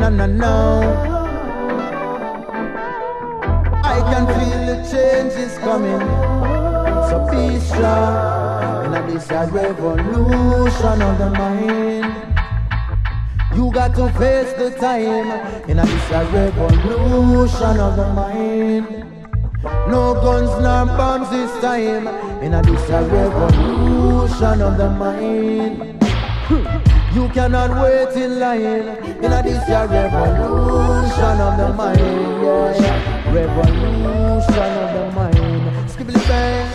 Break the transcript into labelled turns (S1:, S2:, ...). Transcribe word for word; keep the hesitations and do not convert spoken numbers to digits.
S1: no, no, no. I can feel the change is coming. So be strong. And this is a revolution of the mind. You got to face the time. And this is a revolution of the mind. No guns, no bombs this time. And this is a revolution of the mind. You cannot wait in line. And this is a revolution of the mind. Yeah. Revolution of the mind. Skibbly bang.